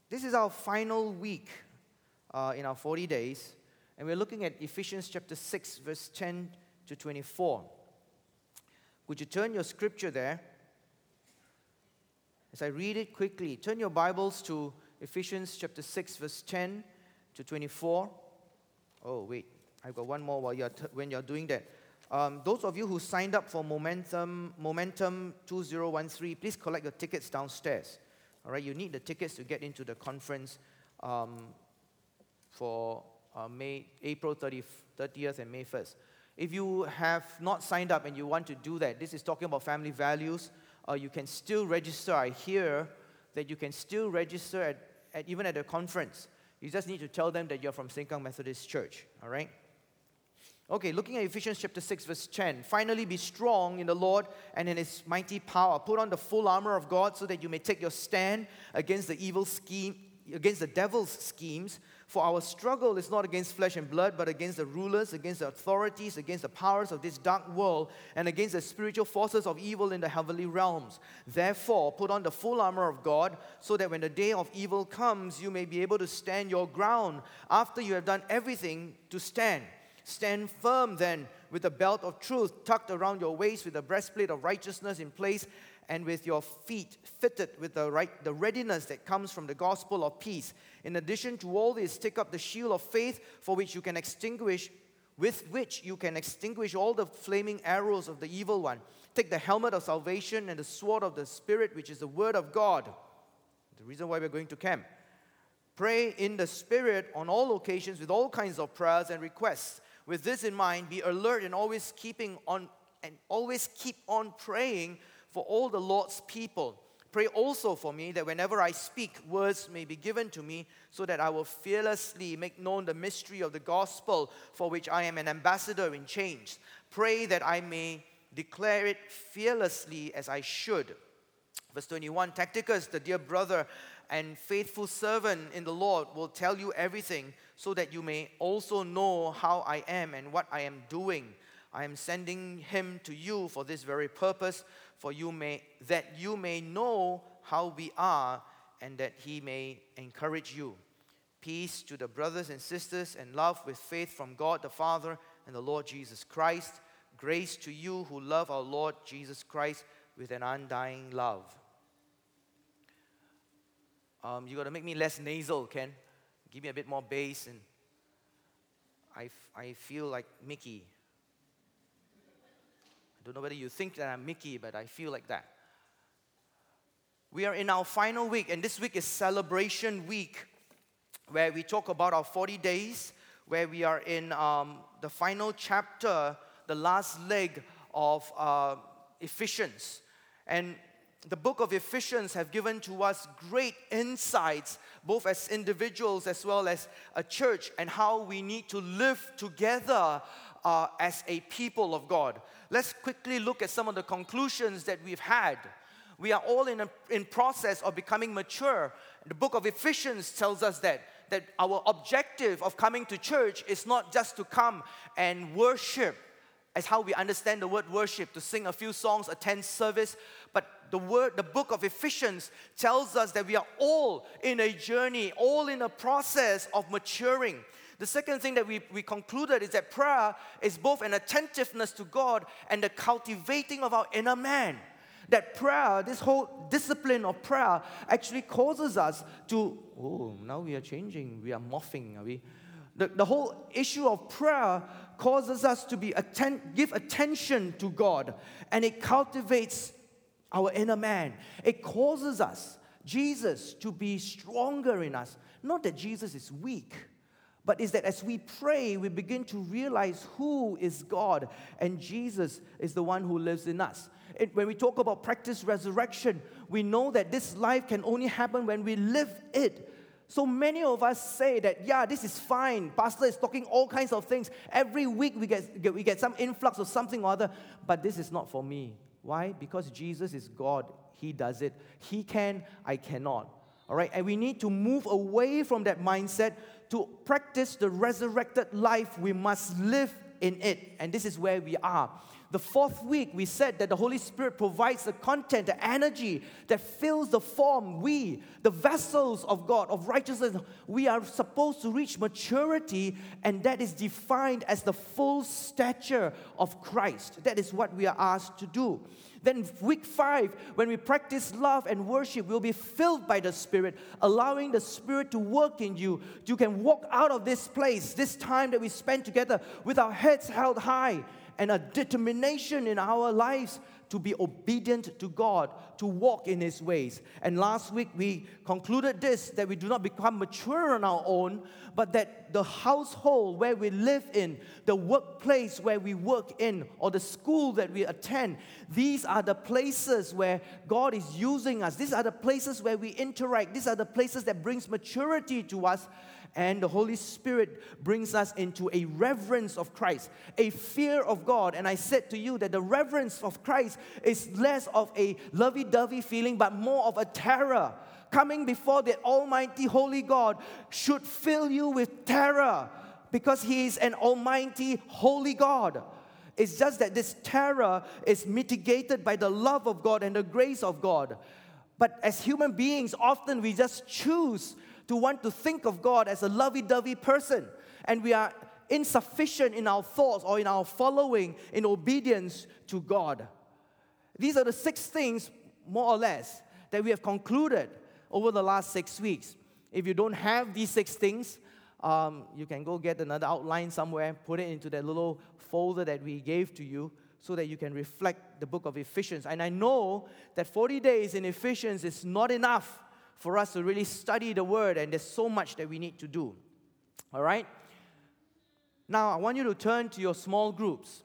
This is our final week in our 40 days, and we're looking at Ephesians chapter 6, verse 10 to 24. Would you turn your scripture there? As I read it quickly, turn your Bibles to Ephesians chapter 6, verse 10 to 24. Oh, wait, I've got one more when you're doing that. Those of you who signed up for Momentum 2013, please collect your tickets downstairs. All right, you need the tickets to get into the conference for April 30th and May 1st. If you have not signed up and you want to do that, this is talking about family values. You can still register. I hear that you can still register even at a conference. You just need to tell them that you're from Sengkang Methodist Church. All right? Okay, looking at Ephesians chapter 6, verse 10. Finally, be strong in the Lord and in His mighty power. Put on the full armor of God so that you may take your stand against the devil's schemes. For our struggle is not against flesh and blood, but against the rulers, against the authorities, against the powers of this dark world, and against the spiritual forces of evil in the heavenly realms. Therefore, put on the full armor of God, so that when the day of evil comes, you may be able to stand your ground. After you have done everything to stand. Stand firm then, with the belt of truth tucked around your waist, with the breastplate of righteousness in place, and with your feet fitted with the readiness that comes from the gospel of peace. In addition to all this, take up the shield of faith, with which you can extinguish all the flaming arrows of the evil one. Take the helmet of salvation and the sword of the Spirit, which is the word of God. The reason why we're going to camp. Pray in the Spirit on all occasions with all kinds of prayers and requests. With this in mind, be alert and always keep on praying for all the Lord's people. Pray also for me that whenever I speak, words may be given to me, so that I will fearlessly make known the mystery of the gospel, for which I am an ambassador in chains. Pray that I may declare it fearlessly as I should. Verse 21, Tychicus, the dear brother and faithful servant in the Lord, will tell you everything, so that you may also know how I am and what I am doing. I am sending him to you for this very purpose, that you may know how we are, and that he may encourage you. Peace to the brothers and sisters, and love with faith from God the Father and the Lord Jesus Christ. Grace to you who love our Lord Jesus Christ with an undying love. You got to make me less nasal, Ken. Give me a bit more bass, and I feel like Mickey. I don't know whether you think that I'm Mickey, but I feel like that. We are in our final week, and this week is celebration week, where we talk about our 40 days, where we are in the final chapter, the last leg of Ephesians. And the book of Ephesians have given to us great insights, both as individuals as well as a church, and how we need to live together as a people of God. Let's quickly look at some of the conclusions that we've had. We are all in process of becoming mature. The book of Ephesians tells us that our objective of coming to church is not just to come and worship, as how we understand the word worship, to sing a few songs, attend service, but the book of Ephesians tells us that we are all in a journey, all in a process of maturing. The second thing that we concluded is that prayer is both an attentiveness to God and the cultivating of our inner man. That prayer, this whole discipline of prayer, actually causes us to, now we are changing, we are morphing, are we? The whole issue of prayer causes us to give attention to God, and it cultivates our inner man. It causes us, Jesus, to be stronger in us. Not that Jesus is weak, but is that as we pray, we begin to realize who is God, and Jesus is the one who lives in us. When we talk about practice resurrection, we know that this life can only happen when we live it. So many of us say that, this is fine. Pastor is talking all kinds of things. Every week we get some influx of something or other, but this is not for me. Why? Because Jesus is God. He does it. He can, I cannot. All right? And we need to move away from that mindset to practice the resurrected life. We must live in it. And this is where we are. The fourth week, we said that the Holy Spirit provides the content, the energy that fills the form. We, the vessels of God, of righteousness, we are supposed to reach maturity, and that is defined as the full stature of Christ. That is what we are asked to do. Then week 5, when we practice love and worship, we'll be filled by the Spirit, allowing the Spirit to work in you. You can walk out of this place, this time that we spend together, with our heads held high and a determination in our lives to be obedient to God, to walk in His ways. And last week we concluded this, that we do not become mature on our own, but that the household where we live in, the workplace where we work in, or the school that we attend, these are the places where God is using us. These are the places where we interact. These are the places that brings maturity to us. And the Holy Spirit brings us into a reverence of Christ, a fear of God. And I said to you that the reverence of Christ is less of a lovey-dovey feeling, but more of a terror. Coming before the Almighty Holy God should fill you with terror, because He is an Almighty Holy God. It's just that this terror is mitigated by the love of God and the grace of God. But as human beings, often we just choose to want to think of God as a lovey-dovey person, and we are insufficient in our thoughts or in our following in obedience to God. These are the 6 things, more or less, that we have concluded over the last 6 weeks. If you don't have these 6 things, you can go get another outline somewhere, put it into that little folder that we gave to you, so that you can reflect the book of Ephesians. And I know that 40 days in Ephesians is not enough for us to really study the Word, and there's so much that we need to do. All right? Now, I want you to turn to your small groups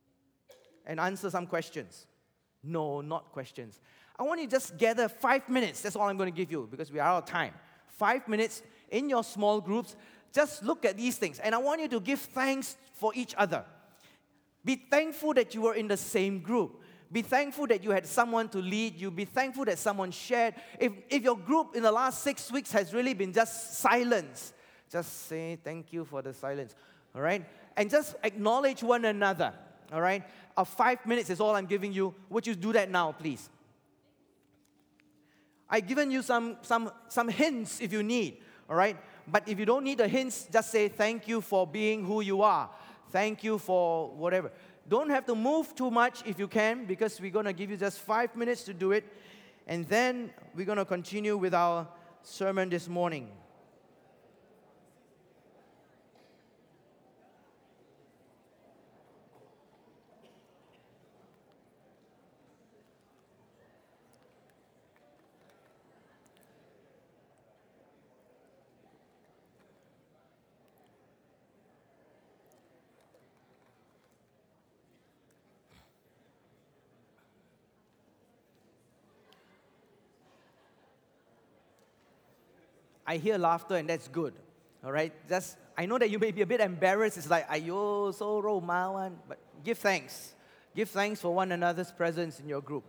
and answer some questions. No, not questions. I want you to just gather 5 minutes. That's all I'm going to give you, because we are out of time. 5 minutes in your small groups. Just look at these things. And I want you to give thanks for each other. Be thankful that you were in the same group. Be thankful that you had someone to lead you. Be thankful that someone shared. If your group in the last 6 weeks has really been just silence, just say thank you for the silence, all right? And just acknowledge one another, all right? 5 minutes is all I'm giving you. Would you do that now, please? I've given you some hints if you need, all right? But if you don't need the hints, just say thank you for being who you are. Thank you for whatever. Don't have to move too much if you can, because we're going to give you just 5 minutes to do it. And then we're going to continue with our sermon this morning. I hear laughter, and that's good. All right? I know that you may be a bit embarrassed. It's like, ayo, so romawan. But give thanks. Give thanks for one another's presence in your group.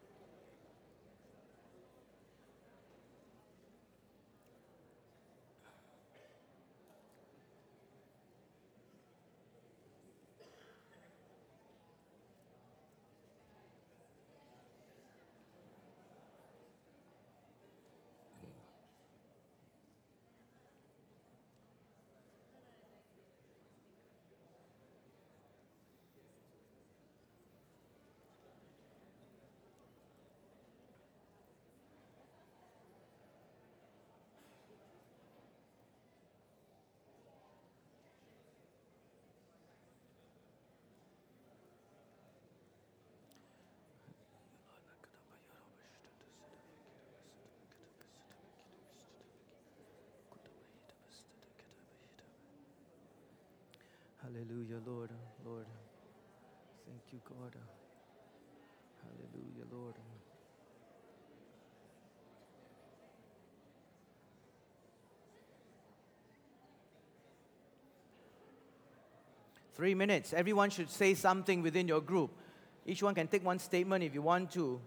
Hallelujah, Lord. Lord. Thank you, God. Hallelujah, Lord. Three minutes. Everyone should say something within your group. Each one can take one statement if you want to.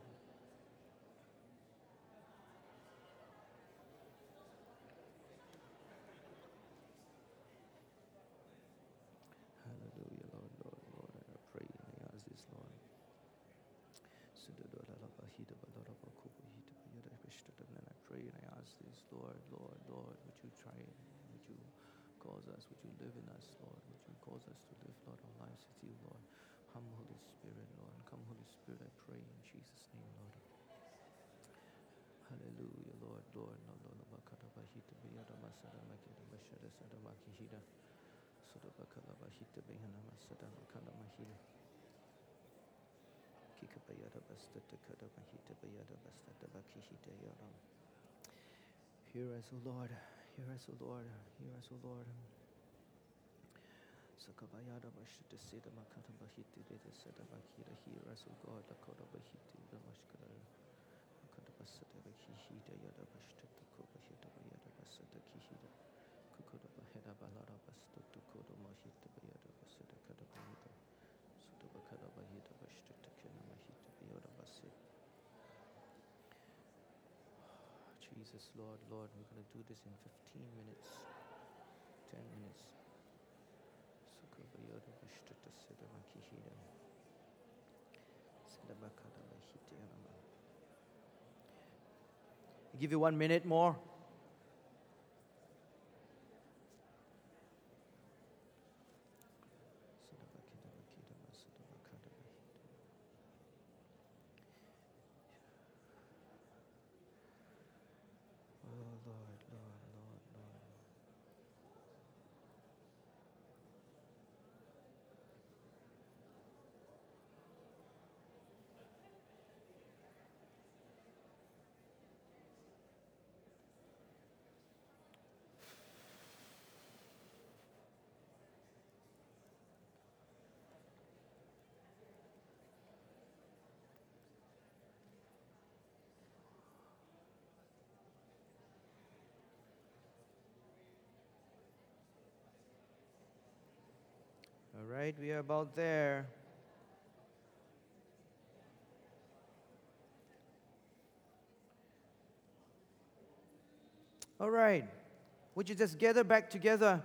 Hallelujah, Lord, Lord, Lord. I pray and I ask this, Lord. us this, Lord, Lord, Lord. Would you try it? Would you cause us? Would you live in us, Lord? Would you cause us to live, Lord, our lives with you, Lord? Come, Holy Spirit, Lord. Come, Holy Spirit, I pray in Jesus' name, Lord. Hallelujah, Lord, Lord. No, no, no, bakata bahita biyada masada makida bashada sada makihida. Soda bakala bahita bihana masada makala mahida. Kika bayada bastata kada bahita bayada bastata bakihita yada. Hear us, O Lord. Hear us, O Lord. Hear us, O Lord. Sakabayada bashita seda makata bahita bida sada bakira. Hear us, O God. Lakota bahita the mashkara. Basata Kihida Yada Bastata Kobahita Bayada Basata Kihida Kukoda Baheda Balada Bastata Kodo Mahita Bayada Basata Kadabahita Sudabakada Bahita Bastata Kena Mahita Bayada Basit. Jesus, Lord, Lord, we're going to do this in 15 minutes, 10 minutes. Sukabayada Bastata Sedama Kihida Sedabakada Bahita Yanama. I'll give you 1 minute more. Oh Lord, Lord, Lord, Lord. All right, we are about there. All right, would you just gather back together?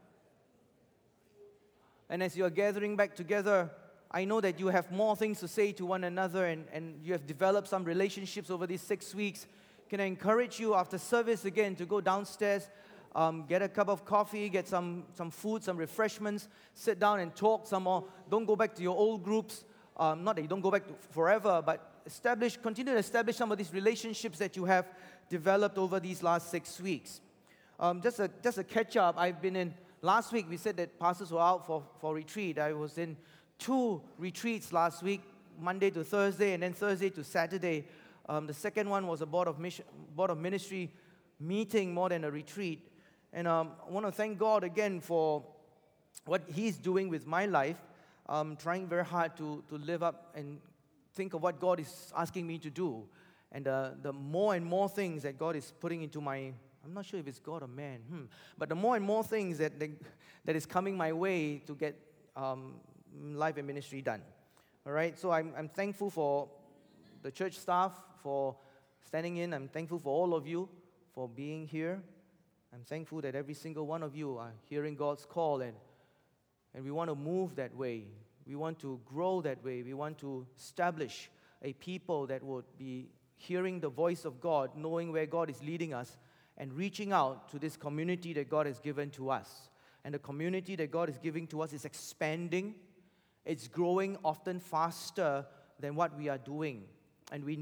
And as you are gathering back together, I know that you have more things to say to one another and you have developed some relationships over these 6 weeks. Can I encourage you after service again to go downstairs, get a cup of coffee, get some food, some refreshments, sit down and talk some more. Don't go back to your old groups. Not that you don't go back to forever, but continue to establish some of these relationships that you have developed over these last 6 weeks. Just a catch up. I've been in, last week we said that pastors were out for retreat. I was in 2 retreats last week, Monday to Thursday, and then Thursday to Saturday. The second one was a board of ministry meeting more than a retreat. And I want to thank God again for what He's doing with my life. I'm trying very hard to live up and think of what God is asking me to do. And the more and more things that God is putting into my, I'm not sure if it's God or man, but the more and more things that is coming my way to get life and ministry done. All right, so I'm thankful for the church staff for standing in. I'm thankful for all of you for being here. I'm thankful that every single one of you are hearing God's call, and we want to move that way. We want to grow that way. We want to establish a people that would be hearing the voice of God, knowing where God is leading us, and reaching out to this community that God has given to us. And the community that God is giving to us is expanding. It's growing often faster than what we are doing. And we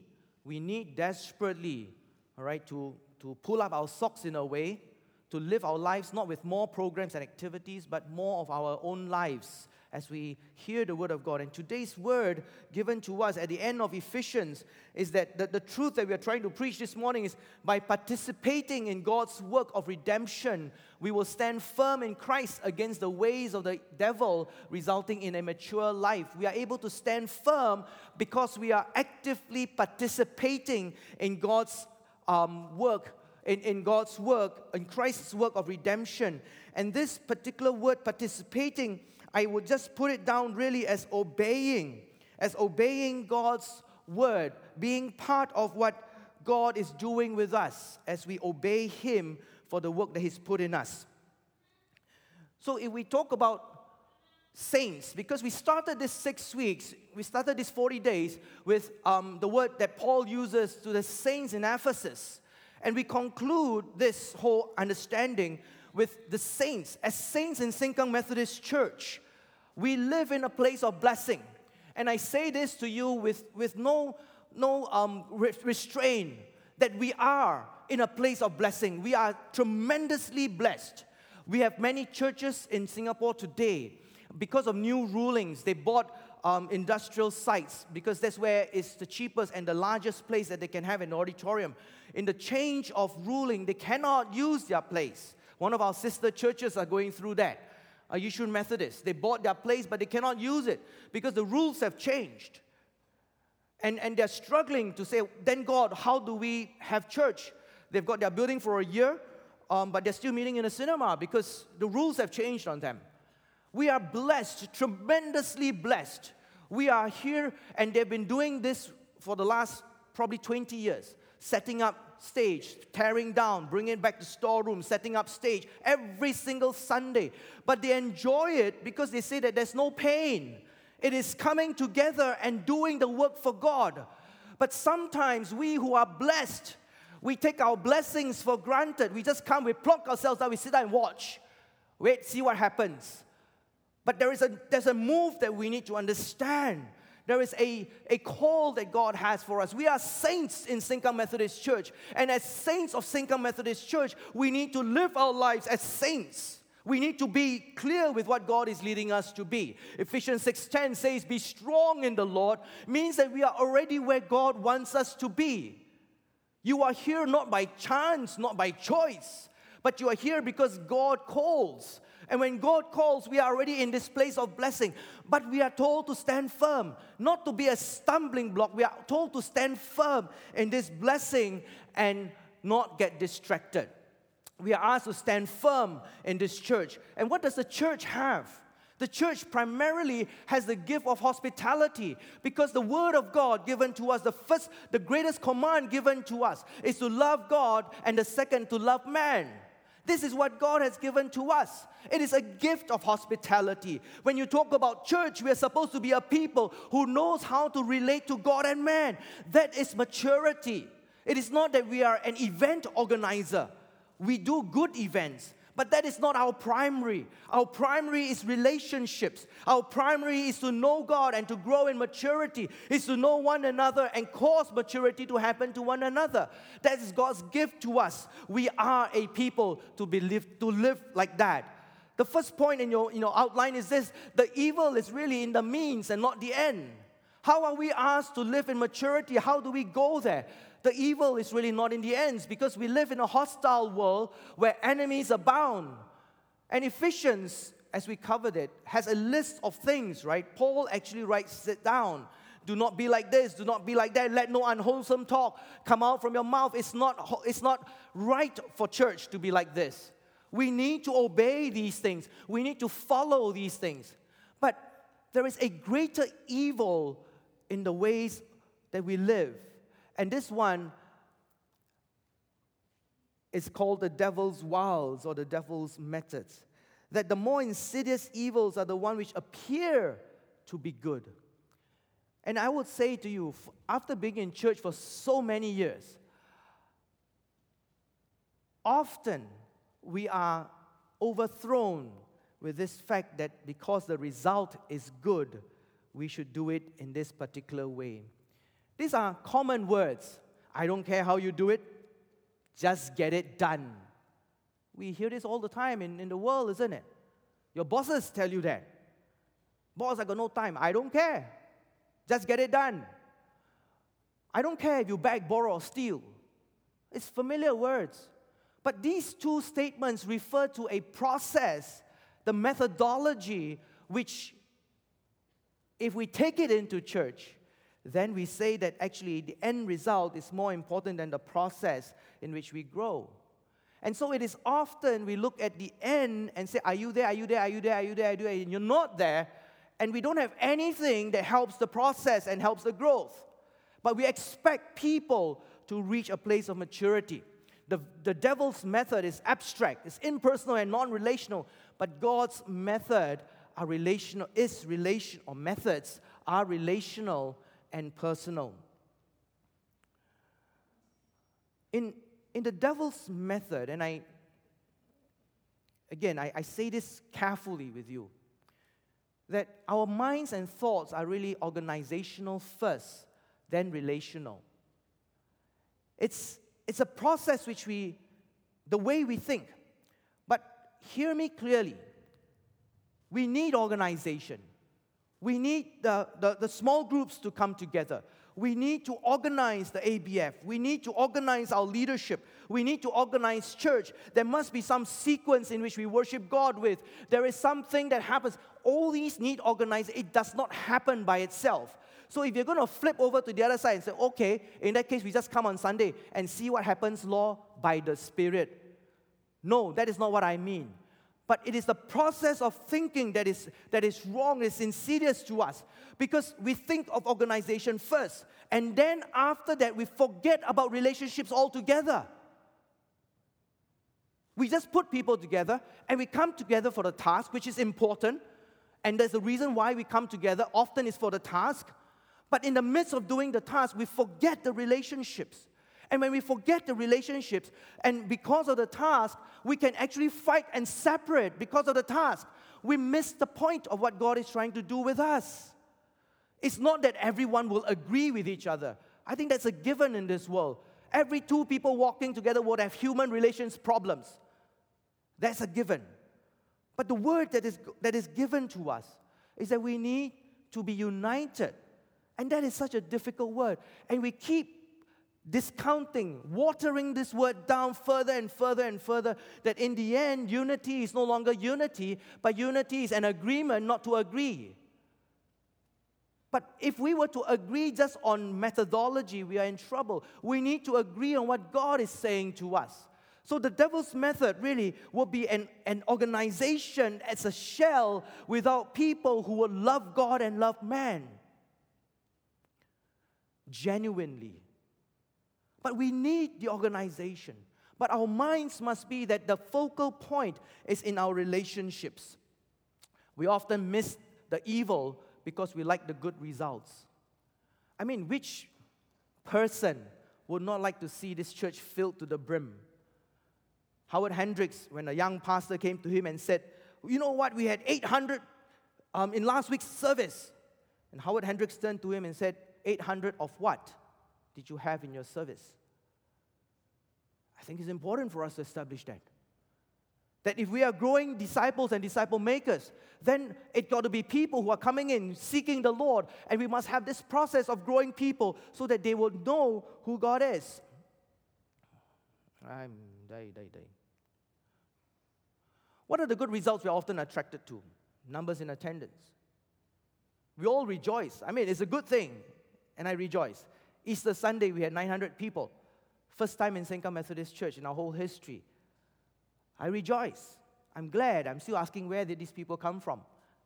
need desperately, all right, to pull up our socks in a way, to live our lives not with more programs and activities, but more of our own lives as we hear the Word of God. And today's word given to us at the end of Ephesians is that the truth that we are trying to preach this morning is by participating in God's work of redemption, we will stand firm in Christ against the ways of the devil, resulting in a mature life. We are able to stand firm because we are actively participating in God's work, in God's work, in Christ's work of redemption. And this particular word, participating, I would just put it down really as obeying God's word, being part of what God is doing with us as we obey Him for the work that He's put in us. So if we talk about saints, because we started this 6 weeks, we started these 40 days with the word that Paul uses to the saints in Ephesus. And we conclude this whole understanding with the saints. As saints in Sengkang Methodist Church, we live in a place of blessing. And I say this to you with no restraint, that we are in a place of blessing. We are tremendously blessed. We have many churches in Singapore today. Because of new rulings, they bought industrial sites because that's where it's the cheapest and the largest place that they can have an auditorium. In the change of ruling, they cannot use their place. One of our sister churches are going through that. Yishun Methodist. They bought their place, but they cannot use it because the rules have changed. And they're struggling to say, then God, how do we have church? They've got their building for a year, but they're still meeting in a cinema because the rules have changed on them. We are blessed, tremendously blessed. We are here, and they've been doing this for the last probably 20 years. Setting up stage, tearing down, bringing it back to storeroom, setting up stage every single Sunday. But they enjoy it because they say that there's no pain. It is coming together and doing the work for God. But sometimes we who are blessed, we take our blessings for granted. We just come, we pluck ourselves out, we sit down and watch. Wait, see what happens. But there's a move that we need to understand. There is a call that God has for us. We are saints in Sengkang Methodist Church. And as saints of Sengkang Methodist Church, we need to live our lives as saints. We need to be clear with what God is leading us to be. Ephesians 6:10 says, be strong in the Lord, means that we are already where God wants us to be. You are here not by chance, not by choice, but you are here because God calls. And when God calls, we are already in this place of blessing. But we are told to stand firm, not to be a stumbling block. We are told to stand firm in this blessing and not get distracted. We are asked to stand firm in this church. And what does the church have? The church primarily has the gift of hospitality because the word of God given to us, the greatest command given to us is to love God, and the second to love man. This is what God has given to us. It is a gift of hospitality. When you talk about church, we are supposed to be a people who knows how to relate to God and man. That is maturity. It is not that we are an event organizer. We do good events, but that is not our primary. Our primary is relationships. Our primary is to know God and to grow in maturity, is to know one another and cause maturity to happen to one another. That is God's gift to us. We are a people to live like that. The first point in your outline is this: the evil is really in the means and not the end. How are we asked to live in maturity? How do we go there? The evil is really not in the ends because we live in a hostile world where enemies abound. And Ephesians, as we covered it, has a list of things, right? Paul actually writes it down. Do not be like this, do not be like that. Let no unwholesome talk come out from your mouth. It's not right for church to be like this. We need to obey these things. We need to follow these things. But there is a greater evil in the ways that we live. And this one is called the devil's wiles or the devil's methods. That the more insidious evils are the ones which appear to be good. And I would say to you, after being in church for so many years, often we are overthrown with this fact that because the result is good, we should do it in this particular way. These are common words. I don't care how you do it, just get it done. We hear this all the time in the world, isn't it? Your bosses tell you that. Boss, I got no time. I don't care. Just get it done. I don't care if you beg, borrow, or steal. It's familiar words. But these two statements refer to a process, the methodology, which, if we take it into church, then we say that actually the end result is more important than the process in which we grow. And so it is often we look at the end and say, are you there, are you there, are you there, are you there, are you there? And you're not there, and we don't have anything that helps the process and helps the growth. But we expect people to reach a place of maturity. The devil's method is abstract, it's impersonal and non-relational, but God's method are relational, methods are relational and personal. In in the devil's method, and I say this carefully with you, that our minds and thoughts are really organizational first, then relational. It's a process the way we think. But hear me clearly. We need organization. We need the small groups to come together. We need to organize the ABF. We need to organize our leadership. We need to organize church. There must be some sequence in which we worship God with. There is something that happens. All these need organized. It does not happen by itself. So if you're going to flip over to the other side and say, okay, in that case, we just come on Sunday and see what happens, Lord, by the Spirit. No, that is not what I mean. But it is the process of thinking that is wrong, is insidious to us. Because we think of organization first. And then after that, we forget about relationships altogether. We just put people together, and we come together for the task, which is important. And there's a reason why we come together. Often it's for the task. But in the midst of doing the task, we forget the relationships. And when we forget the relationships, and because of the task, we can actually fight and separate because of the task. We miss the point of what God is trying to do with us. It's not that everyone will agree with each other. I think that's a given in this world. Every two people walking together would have human relations problems. That's a given. But the word that is given to us is that we need to be united. And that is such a difficult word. And we keep discounting, watering this word down further and further and further, that in the end, unity is no longer unity, but unity is an agreement not to agree. But if we were to agree just on methodology, we are in trouble. We need to agree on what God is saying to us. So the devil's method really will be an organization as a shell without people who will love God and love man genuinely. But we need the organization. But our minds must be that the focal point is in our relationships. We often miss the evil because we like the good results. I mean, which person would not like to see this church filled to the brim? Howard Hendricks, when a young pastor came to him and said, you know what, we had 800 in last week's service. And Howard Hendricks turned to him and said, 800 of what did you have in your service? I think it's important for us to establish that. That if we are growing disciples and disciple makers, then it got to be people who are coming in, seeking the Lord. And we must have this process of growing people so that they will know who God is. What are the good results we are often attracted to? Numbers in attendance. We all rejoice. I mean, it's a good thing, and I rejoice. Easter Sunday, we had 900 people. First time in Sengkang Methodist Church in our whole history. I rejoice. I'm glad. I'm still asking where did these people come from.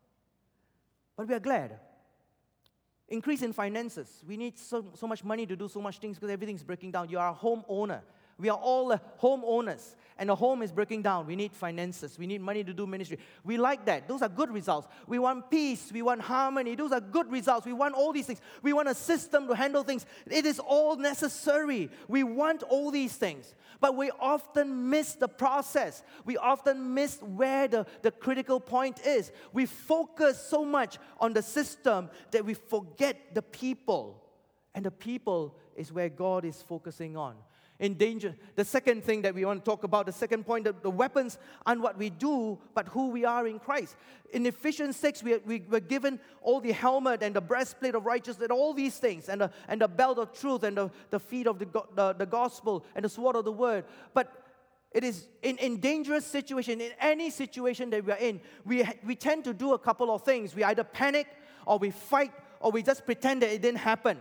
But we are glad. Increase in finances. We need so much money to do so much things because everything's breaking down. You are a homeowner. We are all homeowners, and a home is breaking down. We need finances. We need money to do ministry. We like that. Those are good results. We want peace. We want harmony. Those are good results. We want all these things. We want a system to handle things. It is all necessary. We want all these things. But we often miss the process. We often miss where the critical point is. We focus so much on the system that we forget the people. And the people is where God is focusing on. In danger. The second thing that we want to talk about, the second point, the weapons aren't what we do, but who we are in Christ. In Ephesians 6, we were given all the helmet and the breastplate of righteousness and all these things, and the belt of truth and the feet of the gospel and the sword of the word. But it is in dangerous situation, in any situation that we are in, we tend to do a couple of things. We either panic, or we fight, or we just pretend that it didn't happen.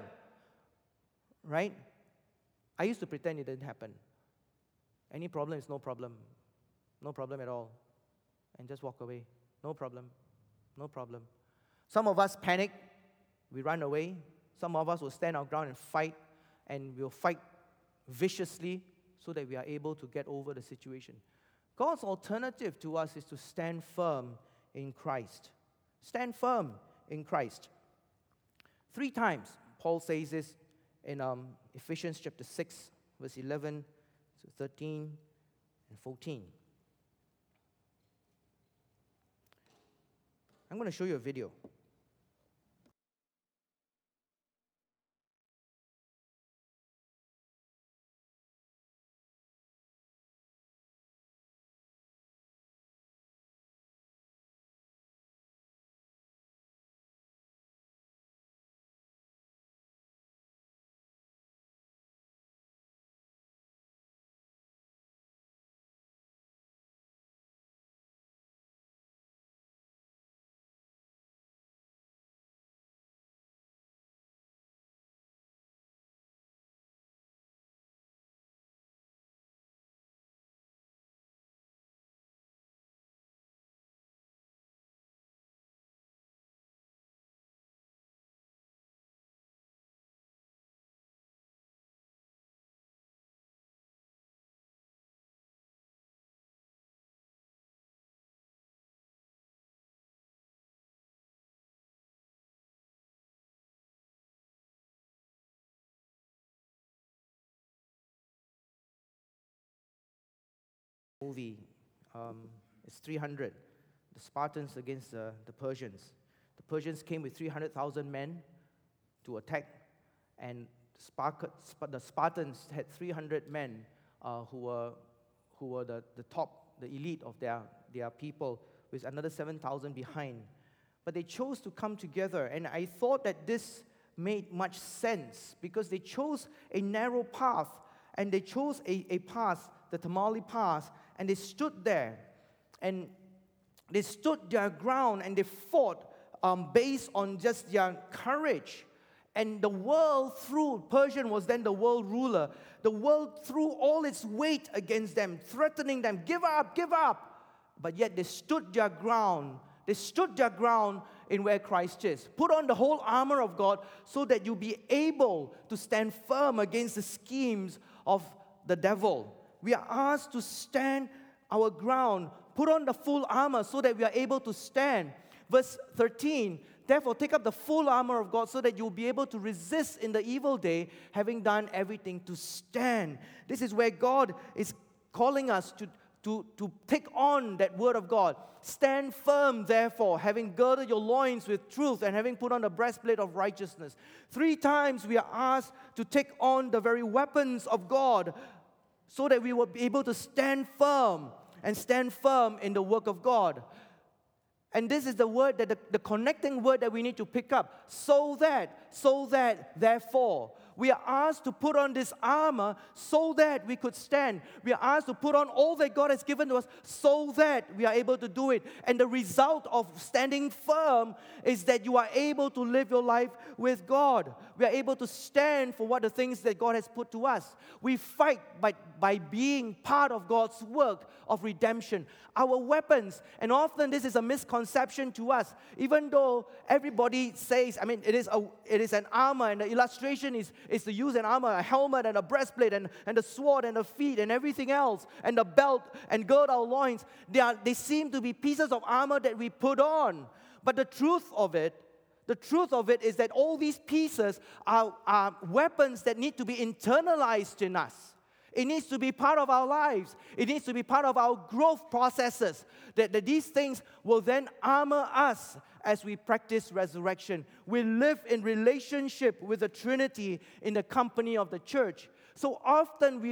Right? I used to pretend it didn't happen. Any problem is no problem. No problem at all. And just walk away. No problem. No problem. Some of us panic. We run away. Some of us will stand our ground and fight. And we'll fight viciously so that we are able to get over the situation. God's alternative to us is to stand firm in Christ. Stand firm in Christ. 3 times Paul says this in Ephesians chapter 6, verse 11 So 13 and 14. I'm going to show you a video. Movie, it's 300. The Spartans against the Persians. The Persians came with 300,000 men to attack, and the Spartans had 300 men who were the top, the elite of their people, with another 7,000 behind. But they chose to come together, and I thought that this made much sense because they chose a narrow path, and they chose a path, the Tamale path, and they stood there, and they stood their ground, and they fought based on just their courage. And the world threw, Persian was then the world ruler, the world threw all its weight against them, threatening them, give up, give up. But yet they stood their ground. They stood their ground in where Christ is. Put on the whole armor of God so that you'll be able to stand firm against the schemes of the devil. We are asked to stand our ground, put on the full armor so that we are able to stand. Verse 13, therefore take up the full armor of God so that you'll be able to resist in the evil day, having done everything to stand. This is where God is calling us to take on that word of God. Stand firm, therefore, having girded your loins with truth and having put on the breastplate of righteousness. 3 times we are asked to take on the very weapons of God, so that we will be able to stand firm in the work of God. And this is the word, that the connecting word that we need to pick up. So that, therefore. We are asked to put on this armor so that we could stand. We are asked to put on all that God has given to us so that we are able to do it. And the result of standing firm is that you are able to live your life with God. We are able to stand for what the things that God has put to us. We fight by being part of God's work of redemption. Our weapons, and often this is a misconception to us, even though everybody says, it is an armor, and the illustration is to use an armor, a helmet and a breastplate and the sword and the feet and everything else, and the belt and gird our loins. They seem to be pieces of armor that we put on. But the truth of it is that all these pieces are weapons that need to be internalized in us. It needs to be part of our lives. It needs to be part of our growth processes. That these things will then armor us as we practice resurrection. We live in relationship with the Trinity in the company of the church. So often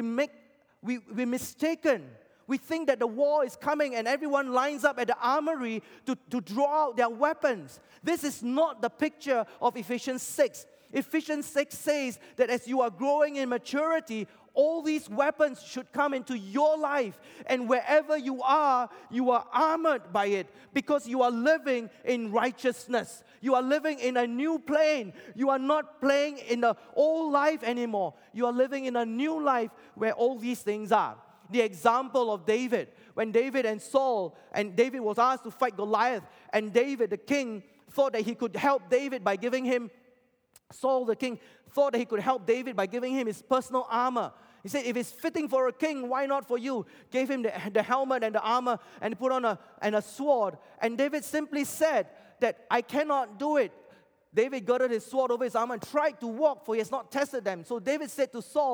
we're mistaken. We think that the war is coming and everyone lines up at the armory to draw out their weapons. This is not the picture of Ephesians 6. Ephesians 6 says that as you are growing in maturity, all these weapons should come into your life. And wherever you are armored by it because you are living in righteousness. You are living in a new plane. You are not playing in the old life anymore. You are living in a new life where all these things are. The example of David, when David and Saul, and David was asked to fight Goliath, and David, the king, thought that he could help David by giving him Saul, the king, thought that he could help David by giving him his personal armor. He said, if it's fitting for a king, why not for you? Gave him the helmet and the armor and put on a sword. And David simply said that I cannot do it. David girded his sword over his arm and tried to walk, for he has not tested them. So David said to Saul,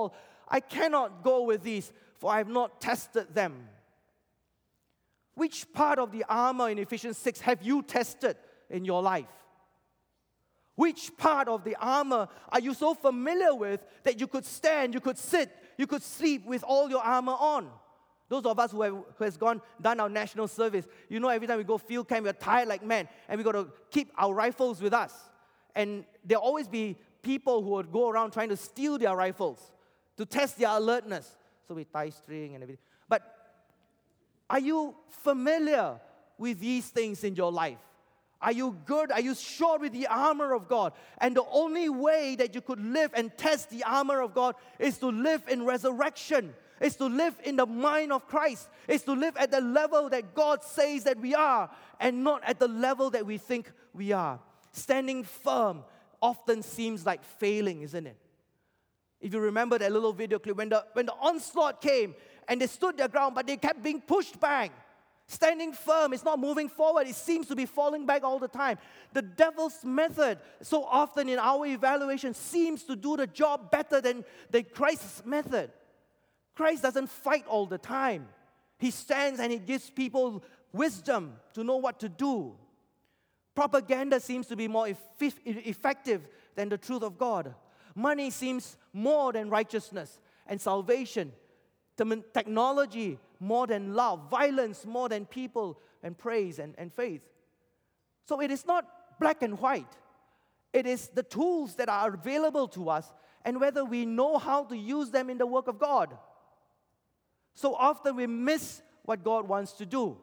I cannot go with these, for I have not tested them. Which part of the armor in Ephesians 6 have you tested in your life? Which part of the armor are you so familiar with that you could stand, you could sit, you could sleep with all your armor on? Those of us who has done our national service, you know, every time we go field camp, we're tired like men, and we got to keep our rifles with us. And there'll always be people who would go around trying to steal their rifles to test their alertness. So we tie string and everything. But are you familiar with these things in your life? Are you good? Are you sure with the armor of God? And the only way that you could live and test the armor of God is to live in resurrection, is to live in the mind of Christ, is to live at the level that God says that we are, and not at the level that we think we are. Standing firm often seems like failing, isn't it? If you remember that little video clip, when the onslaught came and they stood their ground, but they kept being pushed back. Standing firm, it's not moving forward. It seems to be falling back all the time. The devil's method, so often in our evaluation, seems to do the job better than Christ's method. Christ doesn't fight all the time. He stands and he gives people wisdom to know what to do. Propaganda seems to be more effective than the truth of God. Money seems more than righteousness and salvation. Technology more than love, violence more than people and praise and faith. So it is not black and white. It is the tools that are available to us and whether we know how to use them in the work of God. So often we miss what God wants to do.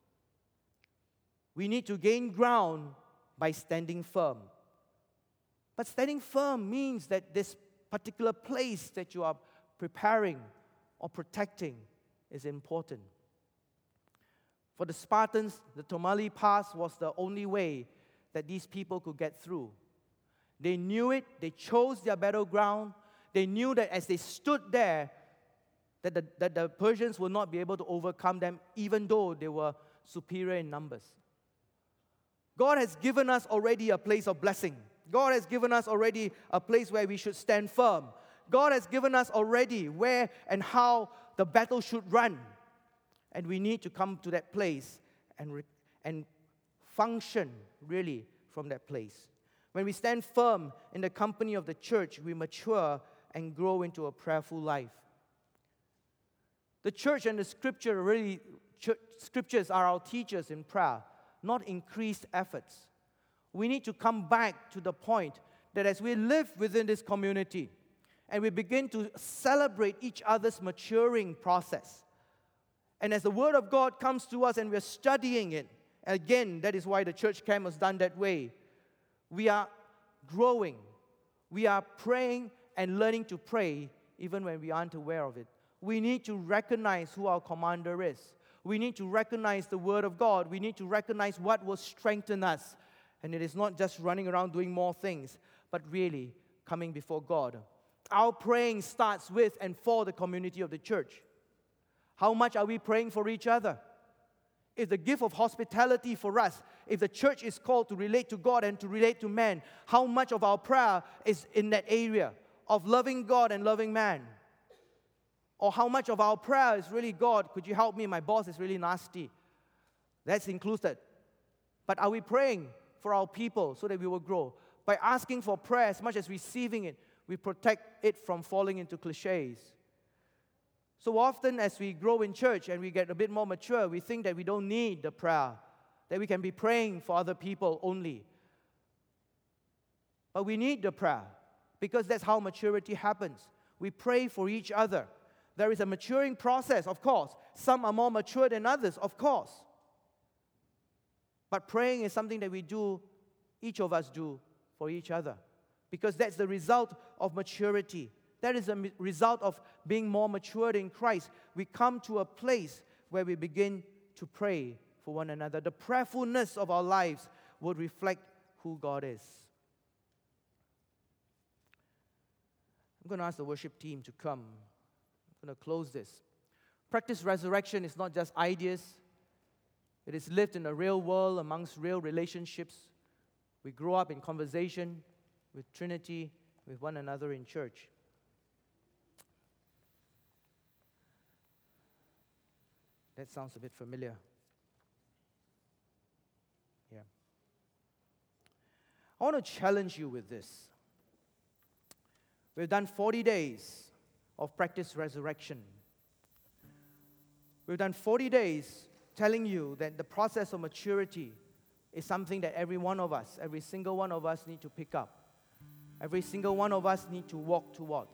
We need to gain ground by standing firm. But standing firm means that this particular place that you are preparing or protecting is important. For the Spartans, the Thermopylae Pass was the only way that these people could get through. They knew it, they chose their battleground, they knew that as they stood there, that the Persians would not be able to overcome them, even though they were superior in numbers. God has given us already a place of blessing. God has given us already a place where we should stand firm. God has given us already where and how the battle should run. And we need to come to that place and function really from that place. When we stand firm in the company of the church, we mature and grow into a prayerful life. The church and the scriptures are our teachers in prayer, not increased efforts. We need to come back to the point that as we live within this community and we begin to celebrate each other's maturing process, and as the Word of God comes to us and we're studying it, again, that is why the church camp was done that way, we are growing. We are praying and learning to pray even when we aren't aware of it. We need to recognize who our commander is. We need to recognize the Word of God. We need to recognize what will strengthen us. And it is not just running around doing more things, but really coming before God. Our praying starts with and for the community of the church. How much are we praying for each other? If the gift of hospitality for us, if the church is called to relate to God and to relate to man, how much of our prayer is in that area of loving God and loving man? Or how much of our prayer is really, God, could you help me? My boss is really nasty. That's included. But are we praying for our people so that we will grow? By asking for prayer as much as receiving it, we protect it from falling into cliches. So often as we grow in church and we get a bit more mature, we think that we don't need the prayer, that we can be praying for other people only. But we need the prayer because that's how maturity happens. We pray for each other. There is a maturing process, of course. Some are more mature than others, of course. But praying is something that we do, each of us do, for each other. Because that's the result of maturity. That is a result of being more matured in Christ. We come to a place where we begin to pray for one another. The prayerfulness of our lives will reflect who God is. I'm going to ask the worship team to come. I'm going to close this. Practice resurrection is not just ideas. It is lived in a real world amongst real relationships. We grow up in conversation with Trinity, with one another in church. That sounds a bit familiar. Yeah. I want to challenge you with this. We've done 40 days of practice resurrection. We've done 40 days telling you that the process of maturity is something that every one of us, every single one of us need to pick up. Every single one of us need to walk towards.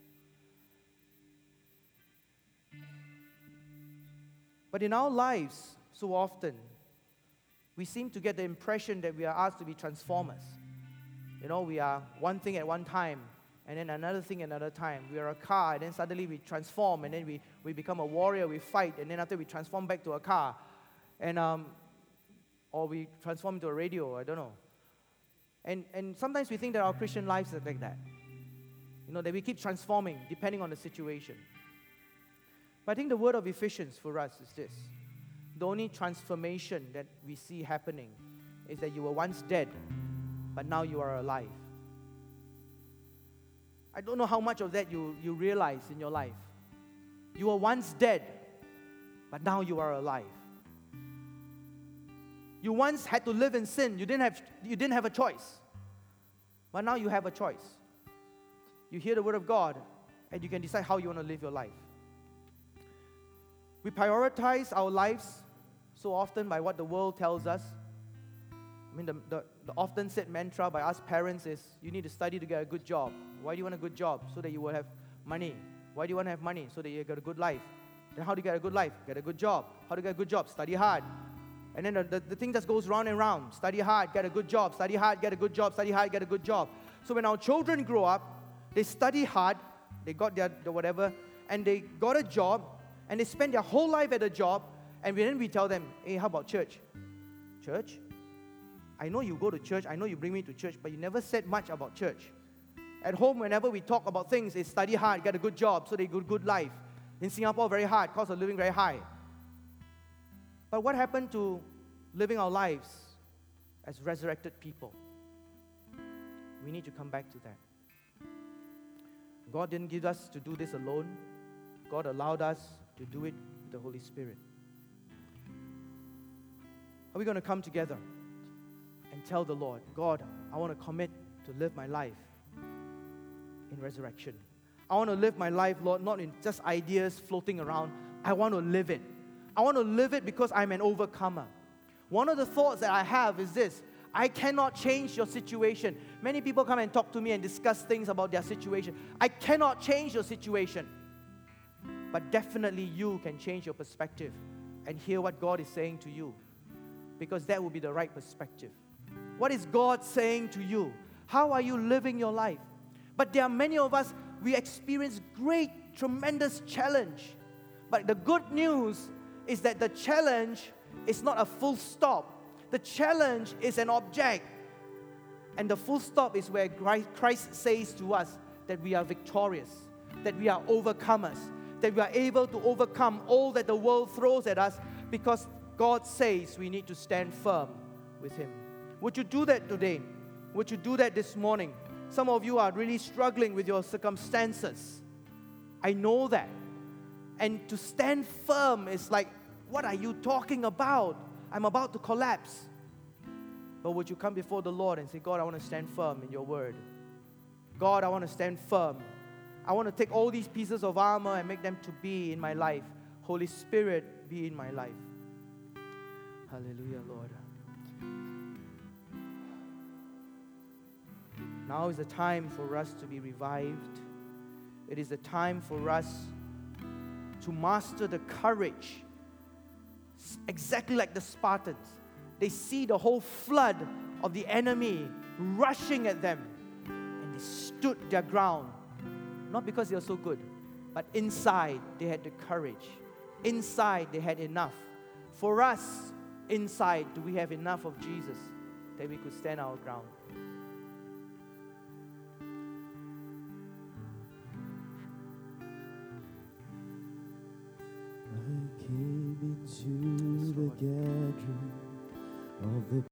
But in our lives, so often, we seem to get the impression that we are asked to be transformers. You know, we are one thing at one time, and then another thing another time. We are a car, and then suddenly we transform, and then we become a warrior, we fight, and then after we transform back to a car. And or we transform into a radio, I don't know. And sometimes we think that our Christian lives are like that. You know, that we keep transforming depending on the situation. But I think the word of Ephesians for us is this. The only transformation that we see happening is that you were once dead, but now you are alive. I don't know how much of that you realize in your life. You were once dead, but now you are alive. You once had to live in sin. You didn't have a choice. But now you have a choice. You hear the word of God, and you can decide how you want to live your life. We prioritize our lives so often by what the world tells us. I mean, the often said mantra by us parents is, you need to study to get a good job. Why do you want a good job? So that you will have money. Why do you want to have money? So that you get a good life. Then how do you get a good life? Get a good job. How do you get a good job? Study hard. And then the thing just goes round and round. Study hard, get a good job. Study hard, get a good job. Study hard, get a good job. So when our children grow up, they study hard, they got their whatever, and they got a job, and they spend their whole life at a job, and then we tell them, hey, how about church? Church? I know you go to church, I know you bring me to church, but you never said much about church. At home, whenever we talk about things, it's study hard, get a good job, so they get a good life. In Singapore, very hard, cost of living very high. But what happened to living our lives as resurrected people? We need to come back to that. God didn't give us to do this alone. God allowed us to do it with the Holy Spirit. Are we going to come together and tell the Lord, God, I want to commit to live my life in resurrection. I want to live my life, Lord, not in just ideas floating around. I want to live it. I want to live it because I'm an overcomer. One of the thoughts that I have is this: I cannot change your situation. Many people come and talk to me and discuss things about their situation. I cannot change your situation. But definitely you can change your perspective and hear what God is saying to you, because that will be the right perspective. What is God saying to you? How are you living your life? But there are many of us, we experience great, tremendous challenge. But the good news is that the challenge is not a full stop. The challenge is an object. And the full stop is where Christ says to us that we are victorious, that we are overcomers, that we are able to overcome all that the world throws at us, because God says we need to stand firm with Him. Would you do that today? Would you do that this morning? Some of you are really struggling with your circumstances. I know that. And to stand firm is like, what are you talking about? I'm about to collapse. But would you come before the Lord and say, God, I want to stand firm in your word. God, I want to stand firm. I want to take all these pieces of armor and make them to be in my life. Holy Spirit, be in my life. Hallelujah, Lord. Now is the time for us to be revived. It is the time for us to master the courage. Exactly like the Spartans. They see the whole flood of the enemy rushing at them, and they stood their ground. Not because they were so good, but inside they had the courage. Inside they had enough. For us, inside, do we have enough of Jesus that we could stand our ground? I came into the gathering of the